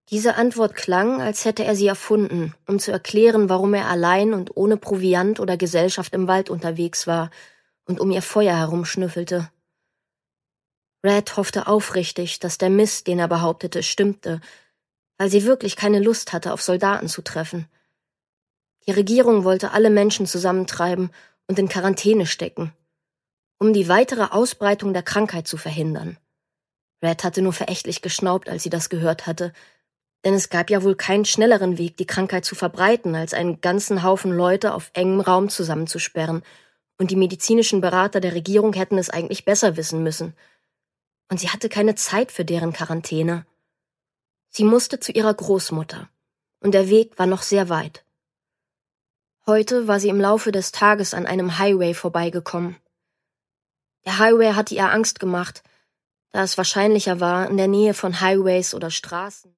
Diese Antwort klang, als hätte er sie erfunden, um zu erklären, warum er allein und ohne Proviant oder Gesellschaft im Wald unterwegs war und um ihr Feuer herumschnüffelte. Red hoffte aufrichtig, dass der Mist, den er behauptete, stimmte, weil sie wirklich keine Lust hatte, auf Soldaten zu treffen. Die Regierung wollte alle Menschen zusammentreiben und in Quarantäne stecken, um die weitere Ausbreitung der Krankheit zu verhindern. Red hatte nur verächtlich geschnaubt, als sie das gehört hatte, denn es gab ja wohl keinen schnelleren Weg, die Krankheit zu verbreiten, als einen ganzen Haufen Leute auf engem Raum zusammenzusperren, und die medizinischen Berater der Regierung hätten es eigentlich besser wissen müssen. Und sie hatte keine Zeit für deren Quarantäne. Sie musste zu ihrer Großmutter, und der Weg war noch sehr weit. Heute war sie im Laufe des Tages an einem Highway vorbeigekommen. Der Highway hatte ihr Angst gemacht, da es wahrscheinlicher war, in der Nähe von Highways oder Straßen